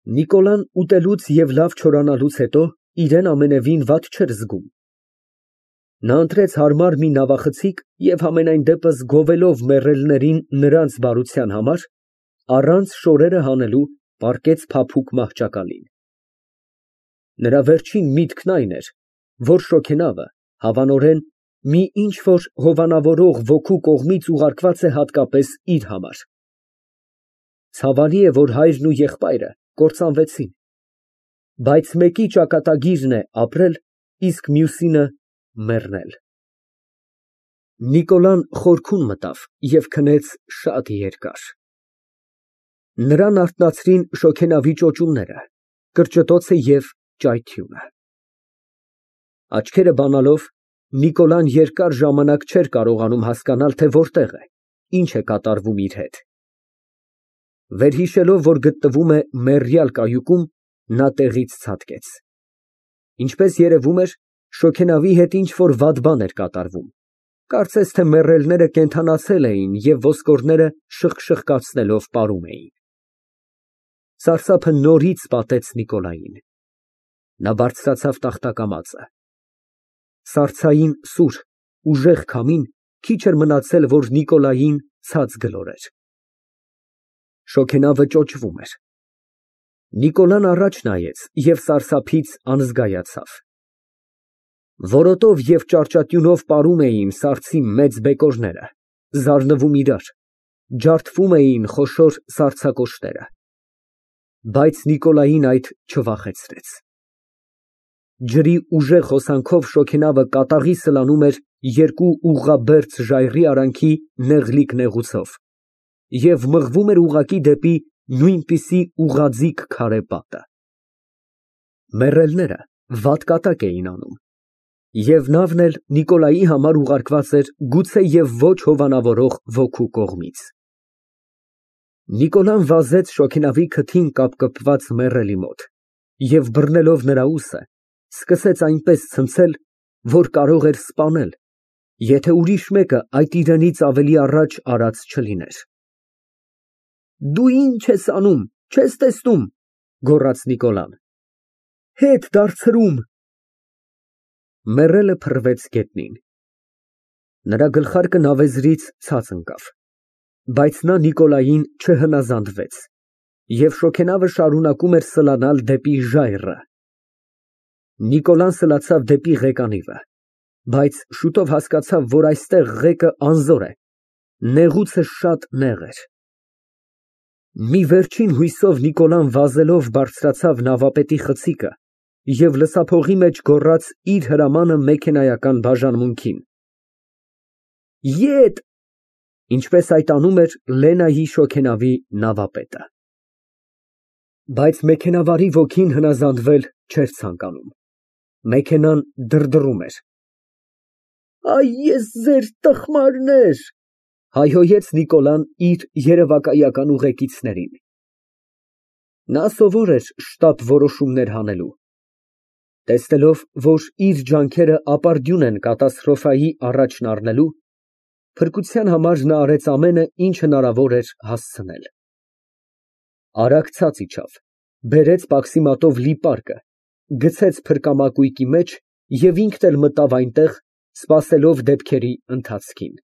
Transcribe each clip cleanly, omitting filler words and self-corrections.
Նիկոլան ուտելուց և լավ չորանալուց հետո իրեն ամենևին վատ չէր զգում։ Նա ընտրեց հարմար մի նավախցիկ և համենայն դեպս գովելով մեռելներին նրանց բարության համար, առանց շորերը հանելու պառկեց փափուկ մահճակալին։ Նրա վերջին միտքն այն էր, որ շոգենավը, հավանորեն, մի ինչ֊որ հովանավորող ոգու կողմից ուղարկված է հատկապես իր համար։ Ցավալի է, որ հայրն ու եղբայրը կործանվեցին, բայց մեկի ճակատագիրն է ապրել, իսկ մյուսինը մեռնել։ Նիկոլան խորքում մտավ և քնեց շատ երկար։ Նրան արթնացրին շոգենավի ճոճումները, կրճտոցը և ճայթյունը։ Աչքերը բանալով, Նիկոլան երկար ժամանակ չէր կարողանում հասկանալ, թե որտեղ է, ինչ է կատարվում իր հետ։ Վերհիշելով, որ գտնվում է մեռյալ կայուկում, նա տեղից ցատկեց։ Ինչպես երևում էր, շոգենավի հետ ինչ֊որ վատ բան էր կատարվում, կարծես թե մեռելները կենդանացել էին և ոսկորները շխկշխկացնելով պարում էին։ Սարսափը նորից պատեց Նիկոլային։ Նա բարձրացավ տախտակամածը։ Սառցային սուր, ուժեղ քամին քիչ էր մնացել, որ Նիկոլային ցած գլորեր։ Շոգենավը ճոճվում էր։ Նիկոլան առաջ նայեց և սարսափից անզգայացավ։ Որոտով և ճարճատյունով պարում էին սառցի մեծ բեկորները, զարնվում իրար, ջարդվում էին խոշոր սառցակոշտերը։ Բայց Նիկոլային այդ չվախեցրեց։ Ջրի ուժեղ հոսանքով շոգենավը կատաղի սլանում էր երկու ուղղաբերձ ժայռի արանքի նեղլիկ նեղուցով և մղվում էր ուղղակի դեպի նույնպիսի ուղղաձիգ քարե պատը։ Մեռելները վատ կատակ էին անում, և նավն էլ Նիկոլայի համար ուղարկված էր գուցեև ոչ հովանավորող ոգու կողմից։ Նիկոլան վազեց շոգենավի քթին կապկպված մեռելի մոտ և բռնելով նրա ուսը, սկսեց այնպես ցնցել, որ կարող էր սպանել, եթե ուրիշ մեկը այդ իրենից ավելի առաջ արած չլիներ։ «Դու ի՞նչ ես անում, չես տեսնում», ֊ գոռաց Նիկոլան։ «Հետ դարձրու՛մ»։ Մեռելը փռվեց գետնին։ Նրա գլխարկը նավեզրից ցած ընկավ, բայց նա Նիկոլային չհնազանդվեց, և շոգենավը շարունակում էր սլանալ դեպի ժայռը։ Նիկոլան սլացավ դեպի ղեկանիվը, բայց շուտով հասկացավ, որ այստեղ ղեկը անզոր է, նեղուցը շատ նեղ էր։ Մի վերջին հույսով Նիկոլան վազելով բարձրացավ նավապետի խցիկը և լսափողի մեջ գոռաց իր հրամանը մեքենայական բաժանմունքին։ Ետ, ինչպես այդ անում էր Լենայի շոգենավի նավապետը։ Բայց մեքենավարի ոգին հնազանդվել չէր ցանկանում։ Մեքենան դրդռում էր։ «Այ ես ձեր տխմարներ», ֊ հայհոյեց Նիկոլան իր երևակայական ուղեկիցներին։ Նա սովոր էր շտապ որոշումներ հանելու։ Տեսնելով, որ իր ջանքերը ապարդյուն են կատաստրոֆայի առաջն առնելու, փրկության համար նա արեց ամենը, ինչ հնարավոր էր հասցնել։ Արագ ցած իջավ, բերեց պաքսիմատով լի պարկը, գցեց փրկամակույկի մեջ և ինքն էլ մտավ այնտեղ, սպասելով դեպքերի ընթացքին։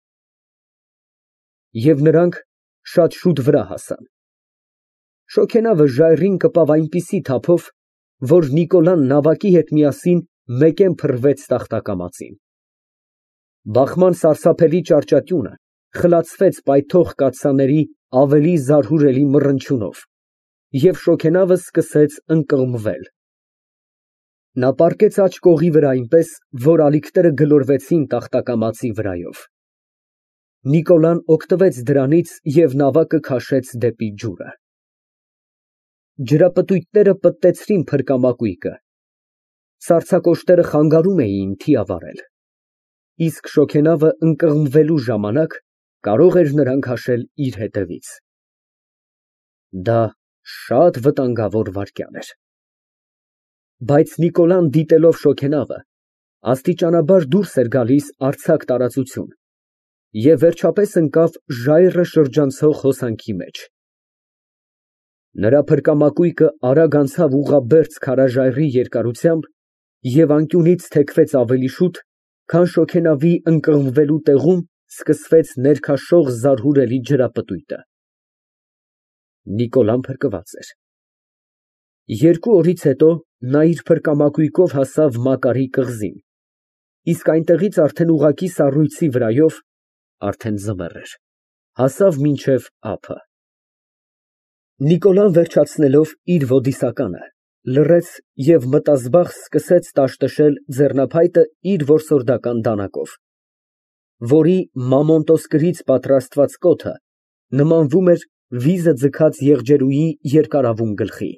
Եվ նրանք շատ շուտ վրա հասան։ Շոգենավը ժայռին կպավ այնպիսի թափով, որ Նիկոլան նավակի հետ միասին մեկեն փռվեց տախտակամածին։ Բախման սարսափելի ճարճատյունը խլացվեց պայթող կաթսաների ավելի զարհուրելի մռնչյունով, և շոգենավը սկսեց ընկղմվել։ Նա պառկեց աջ կողի վրա այնպես, որ ալիքները գլորվեցին տախտակամածի վրայով։ Նիկոլան օգտվեց դրանից և նավակը քաշեց դեպի ջուրը։ Ջրապտույտները պտտեցրին փրկամակույկը, սառցակոշտերը խանգարում էին թիավարել, իսկ շոգենավը ընկղմվելու ժամանակ կարող էր նրան քաշել իր հետևից։ Դա շատ վտանգավոր վայրկյան էր։ Բայց Նիկոլան, դիտելով շոգենավը, աստիճանաբար դուրս էր գալիս արձակ տարածություն և վերջապես ընկավ ժայռը շրջանցող հոսանքի մեջ։ Նրա փրկամակույկը արագ անցավ ուղղաբերձ քարաժայռի երկարությամբ և անկյունից թեքվեց ավելի շուտ, քան շոգենավի ընկղմվելու տեղում սկսվեց ներքաշող զարհուրելի ջրապտույտը։ Նիկոլան փրկված էր։ 2 օրից հետո նա իր փրկամակույկով հասավ Մակարի կղզին, իսկ այնտեղից արդեն ուղղակի սառույցի վրայով (արդեն ձմեռ էր) հասավ մինչև ափը։ Նիկոլան վերջացնելով իր ոդիսականը, լռեց և մտազբաղ սկսեց տաշտշել ձեռնափայտը իր որսորդական դանակով, որի մամոնտոսկրից պատրաստված կոթը նմանվում էր վիզը ձգած եղջերուի երկարավուն գլխի։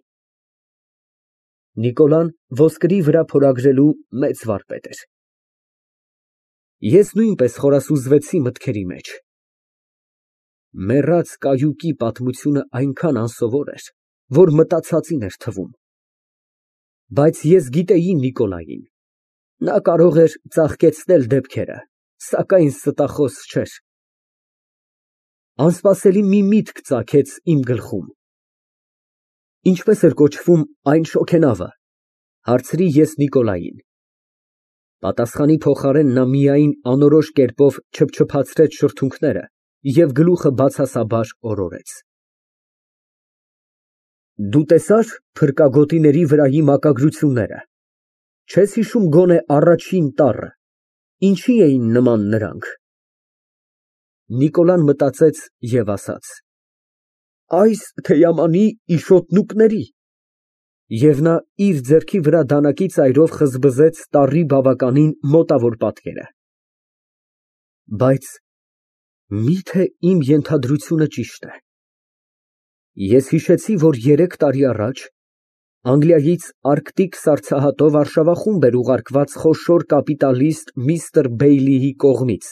Նիկոլան ոսկրի վրա փորագրելու մեծ վարպետ էր։ Ես նույնպես խորասուզվեցի մտքերի մեջ։ Մեռած կայուկի պատմությունը այնքան անսովոր էր, որ մտածածին էր թվում։ Բայց ես գիտեի Նիկոլային։ Նա կարող էր ծաղկեցնել դեպքերը, սակայն ստախոս չէր։ Անսպասելի մի միտք ծագեց իմ գլխում։ Ինչպե՞ս էր կոչվում այն շոգենավը, հարցրի ես Նիկոլային։ Պատասխանի փոխարեն նա միայն անորոշ կերպով չփչփացրեց շրթունքները և գլուխը բացասաբար օրորեց։ Դու տեսա՞ր փրկագոտիների վրայի մակագրությունները, չե՞ս հիշում գոնե առաջին տառը, ինչի էին նման նրանք։ Նիկոլան մտածեց և ասաց. Այս թեյամանի իշոտնուկների։ Եվ նա իր ձեռքի վրա դանակի ծայրով խզբզեց տառի բավականին մոտավոր պատկերը։ Բայց մի՞թե իմ ենթադրությունը ճիշտ է։ Ես հիշեցի, որ 3 տարի առաջ Անգլիայից արկտիկ սառցահատով արշավախումբ էր ուղարկված խոշոր կապիտալիստ միստր Բեյլիի կողմից։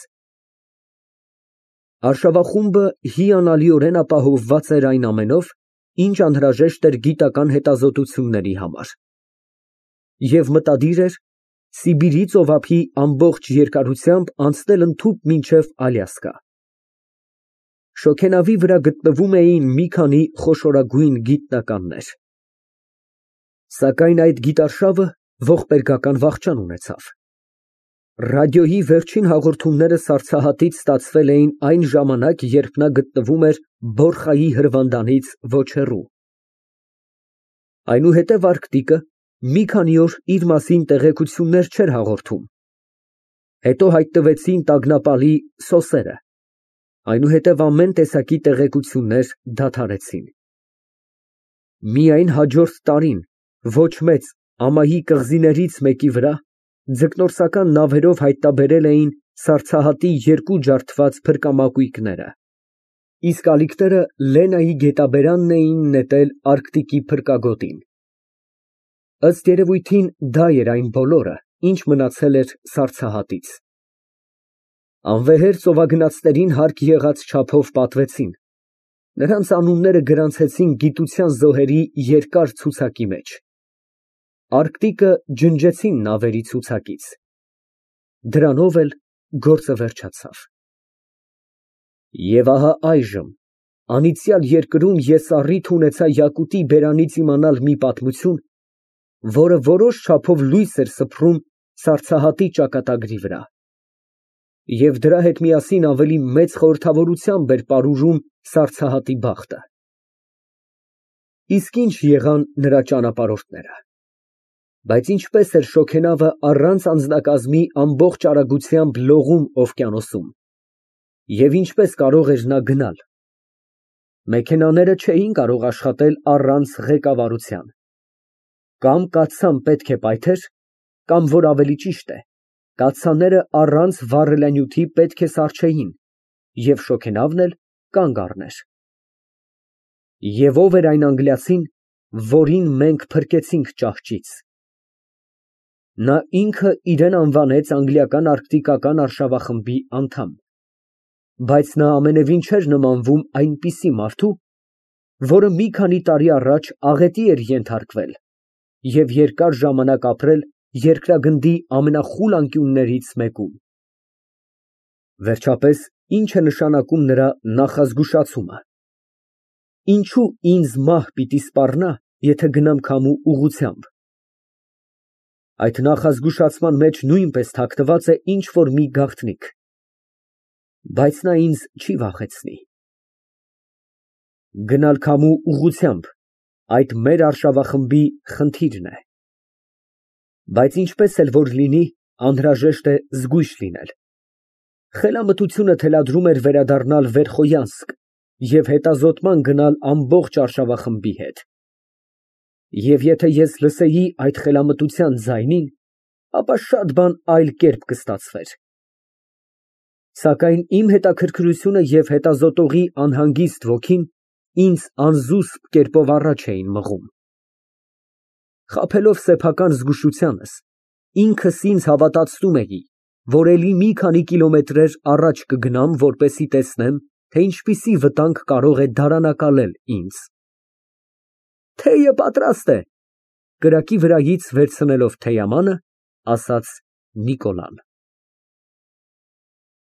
Արշավախումբը հիանալիորեն ապահովված էր այն ամենով, ինչ անհրաժեշտ էր գիտական հետազոտությունների համար, և մտադիր էր Սիբիրի ծովափի ամբողջ երկարությամբ անցնել ընդհուպ մինչև Ալյասկա։ Շոգենավի վրա գտնվում էին մի քանի խոշորագույն գիտնականներ։ Սակայն այդ գիտարշավը ողբերգական վախճան ունեցավ։ Ռադիոյի վերջին հաղորդումները սառցահատից ստացվել էին այն ժամանակ, երբ նա գտնվում էր Բորխայի հրվանդանից ոչ հեռու։ Այնուհետև արկտիկը մի քանի օր իր մասին տեղեկություններ չէր հաղորդում։ Հետո հայտնվեցին տագնապալի սոսերը, այնուհետև ամեն տեսակի տեղեկություններ դադարեցին։ Միայն հաջորդ տարին ոչ մեծ ամայի կղզիներից մեկի վրա ձկնորսական նավերով հայտնաբերել էին սառցահատի 2 ջարդված փրկամակույկները, իսկ ալիքները Լենայի գետաբերանն էին նետել արկտիկի փրկագոտին։ Ըստ երևույթին դա էր այն բոլորը, ինչ մնացել էր սառցահատից։ Անվեհեր ծովագնացներին հարկ եղած չափով պատվեցին, նրանց անունները գրանցեցին գիտության զոհերի երկար ցուցակի մեջ։ Արկտիկը ջնջեցին նավերի ցուցակից։ Դրանով էլ գործը վերջացավ։ Եվ ահա այժմ անիծյալ երկրում ես առիթ ունեցա յակուտի բերանից իմանալ մի պատմություն, որը որոշ չափով լույս էր սփռում սառցահատի ճակատագրի վրա, և դրա հետ միասին ավելի մեծ խորհրդավորությամբ էր պարուրում սառցահատի բախտը։ Իսկ ի՞նչ եղան նրա ճանապարհորդները։ Բայց ինչպե՞ս էր շոգենավը առանց անձնակազմի ամբողջ արագությամբ լողում օվկիանոսում, և ինչպե՞ս կարող էր նա գնալ։ Մեքենաները չէին կարող աշխատել առանց ղեկավարության։ Կամ կաթսան պետք է պայթեր, կամ, որ ավելի ճիշտ է, կաթսաները առանց վառելանյութի պետք է սառչեին, և շոգենավն էլ կանգ առներ։ Եվ ո՞վ էր այն անգլիացին, որին մենք փրկեցինք ճահճից։ Նա ինքը իրեն անվանեց անգլիական արկտիկական արշավախմբի անդամ, բայց նա ամենևին չէր նմանվում այնպիսի մարդու, որը մի քանի տարի առաջ աղետի էր ենթարկվել և երկար ժամանակ ապրել երկրագնդի ամենախուլ անկյուններից մեկում։ Վերջապես, ի՞նչ է նշանակում նրա նախազգուշացումը։ ինչու ինձ մահ պիտի սպառնա, եթե գնամ քամու ուղղությամբ։ Այդ նախազգուշացման մեջ նույնպես թաքնված է ինչ֊որ մի գաղտնիք, բայց նա ինձ չի վախեցնի։ Գնալ քամու ուղղությամբ, այդ մեր արշավախմբի խնդիրն է։ Բայց ինչպես էլ որ լինի, անհրաժեշտ է զգույշ լինել։ Խելամտությունը թելադրում էր վերադառնալ Վերխոյանսկ և հետազոտման գնալ ամբողջ արշավախմբի հետ։ Եվ եթե ես լսեի այդ խելամտության ձայնին, ապա շատ բան այլ կերպ կստացվեր։ Սակայն իմ հետաքրքրությունը և հետազոտողի անհանգիստ ոգին ինձ անզուսպ կերպով առաջ էին մղում։ Խաբելով սեփական զգուշությանս, ինքս ինձ հավատացնում էի, որ էլի մի քանի կիլոմետրեր առաջ կգնամ, որպեսզի տեսնեմ, թե ինչպիսի վտանգ կարող է դարանակալել ինձ։ Թեյը պատրաստ է, կրակի վրայից վերցնելով թեյամանը, ասաց Նիկոլան։